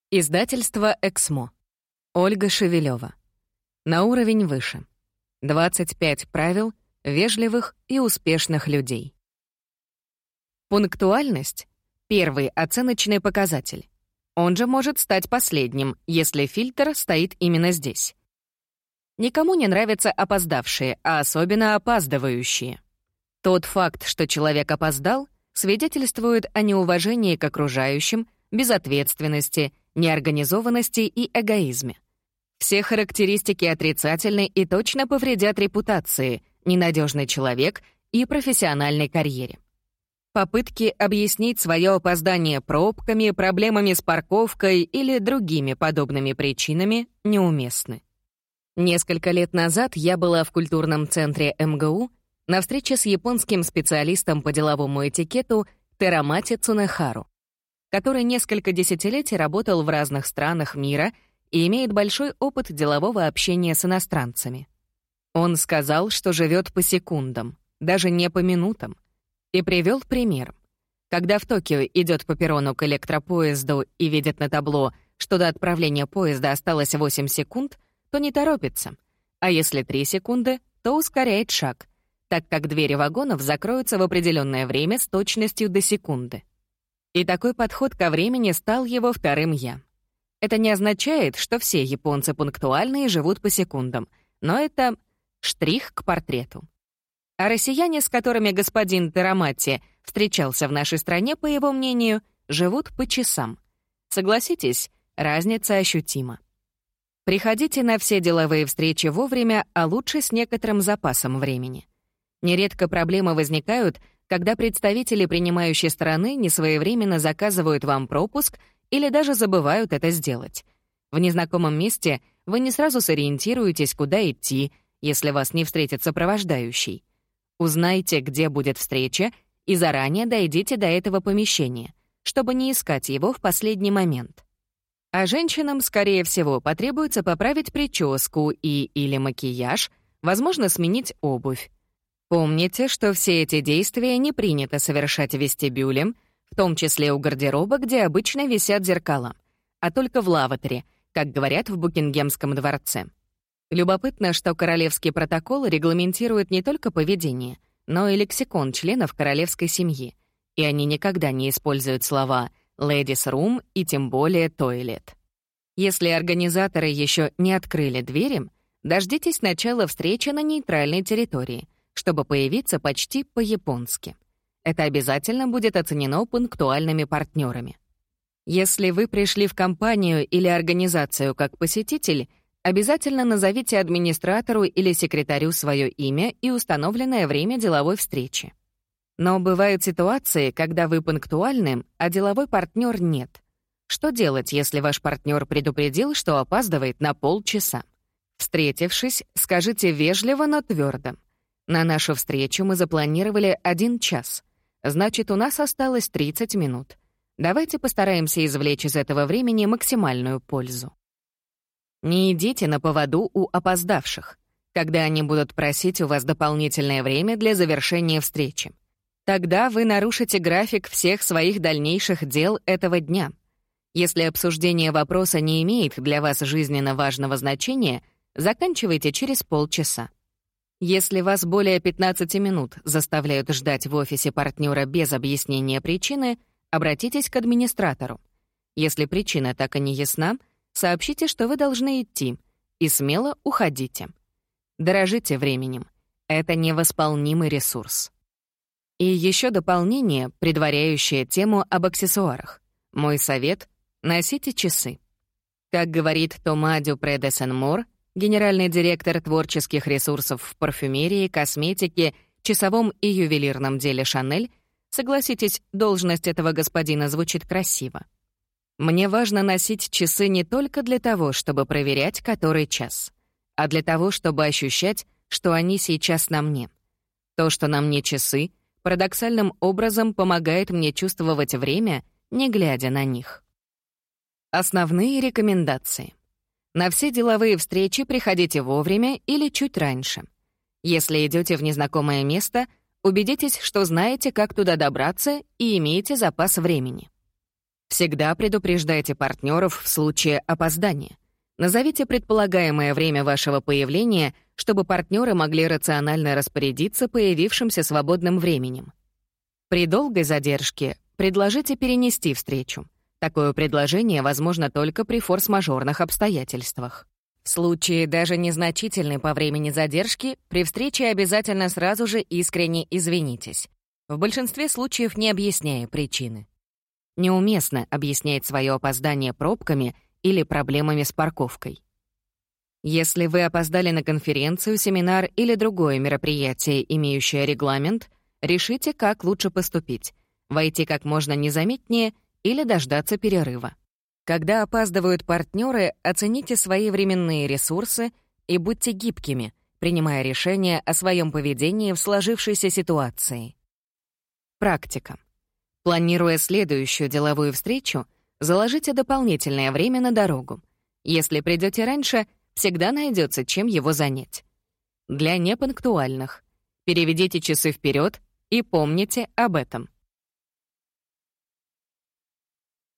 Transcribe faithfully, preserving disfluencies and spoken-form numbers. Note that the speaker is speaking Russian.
Издательство «Эксмо». Ольга Шевелева. На уровень выше. двадцать пять правил вежливых и успешных людей. Пунктуальность — первый оценочный показатель. Он же может стать последним, если фильтр стоит именно здесь. Никому не нравятся опоздавшие, а особенно опаздывающие. Тот факт, что человек опоздал, свидетельствует о неуважении к окружающим, безответственности, неорганизованности и эгоизме. Все характеристики отрицательны и точно повредят репутации, ненадежный человек и профессиональной карьере. Попытки объяснить свое опоздание пробками, проблемами с парковкой или другими подобными причинами неуместны. Несколько лет назад я была в культурном центре эм гэ у на встрече с японским специалистом по деловому этикету Терамати Цунэхару, который несколько десятилетий работал в разных странах мира и имеет большой опыт делового общения с иностранцами. Он сказал, что живет по секундам, даже не по минутам, и привел пример. Когда в Токио идет по перрону к электропоезду и видит на табло, что до отправления поезда осталось восемь секунд, то не торопится, а если три секунды, то ускоряет шаг, так как двери вагонов закроются в определенное время с точностью до секунды. И такой подход ко времени стал его вторым «я». Это не означает, что все японцы пунктуальны и живут по секундам, но это штрих к портрету. А россияне, с которыми господин Терамати встречался в нашей стране, по его мнению, живут по часам. Согласитесь, разница ощутима. Приходите на все деловые встречи вовремя, а лучше с некоторым запасом времени. Нередко проблемы возникают, когда представители принимающей стороны несвоевременно заказывают вам пропуск или даже забывают это сделать. В незнакомом месте вы не сразу сориентируетесь, куда идти, если вас не встретит сопровождающий. Узнайте, где будет встреча, и заранее дойдите до этого помещения, чтобы не искать его в последний момент. А женщинам, скорее всего, потребуется поправить прическу и или макияж, возможно, сменить обувь. Помните, что все эти действия не принято совершать в вестибюле, в том числе у гардероба, где обычно висят зеркала, а только в лаваторе, как говорят в Букингемском дворце. Любопытно, что королевский протокол регламентирует не только поведение, но и лексикон членов королевской семьи, и они никогда не используют слова «ladies room» и тем более «toilet». Если организаторы еще не открыли двери, дождитесь начала встречи на нейтральной территории, чтобы появиться почти по-японски. Это обязательно будет оценено пунктуальными партнерами. Если вы пришли в компанию или организацию как посетитель, обязательно назовите администратору или секретарю свое имя и установленное время деловой встречи. Но бывают ситуации, когда вы пунктуальны, а деловой партнер нет. Что делать, если ваш партнер предупредил, что опаздывает на полчаса? Встретившись, скажите вежливо, но твердо: «На нашу встречу мы запланировали один час. Значит, у нас осталось тридцать минут. Давайте постараемся извлечь из этого времени максимальную пользу». Не идите на поводу у опоздавших, когда они будут просить у вас дополнительное время для завершения встречи. Тогда вы нарушите график всех своих дальнейших дел этого дня. Если обсуждение вопроса не имеет для вас жизненно важного значения, заканчивайте через полчаса. Если вас более пятнадцати минут заставляют ждать в офисе партнера без объяснения причины, обратитесь к администратору. Если причина так и не ясна, сообщите, что вы должны идти, и смело уходите. Дорожите временем. Это невосполнимый ресурс. И еще дополнение, предваряющее тему об аксессуарах. Мой совет — носите часы. Как говорит Тома Дюпре де Сен-Мор, генеральный директор творческих ресурсов в парфюмерии, косметике, часовом и ювелирном деле «Шанель», согласитесь, должность этого господина звучит красиво. Мне важно носить часы не только для того, чтобы проверять, который час, а для того, чтобы ощущать, что они сейчас на мне. То, что на мне часы, парадоксальным образом помогает мне чувствовать время, не глядя на них. Основные рекомендации. На все деловые встречи приходите вовремя или чуть раньше. Если идете в незнакомое место, убедитесь, что знаете, как туда добраться, и имеете запас времени. Всегда предупреждайте партнеров в случае опоздания. Назовите предполагаемое время вашего появления, чтобы партнеры могли рационально распорядиться появившимся свободным временем. При долгой задержке предложите перенести встречу. Такое предложение возможно только при форс-мажорных обстоятельствах. В случае даже незначительной по времени задержки, при встрече обязательно сразу же искренне извинитесь. В большинстве случаев не объясняя причины. Неуместно объяснять свое опоздание пробками или проблемами с парковкой. Если вы опоздали на конференцию, семинар или другое мероприятие, имеющее регламент, решите, как лучше поступить — войти как можно незаметнее или дождаться перерыва. Когда опаздывают партнеры, оцените свои временные ресурсы и будьте гибкими, принимая решения о своем поведении в сложившейся ситуации. Практика. Планируя следующую деловую встречу, заложите дополнительное время на дорогу. Если придете раньше, всегда найдется, чем его занять. Для непунктуальных. Переведите часы вперед и помните об этом.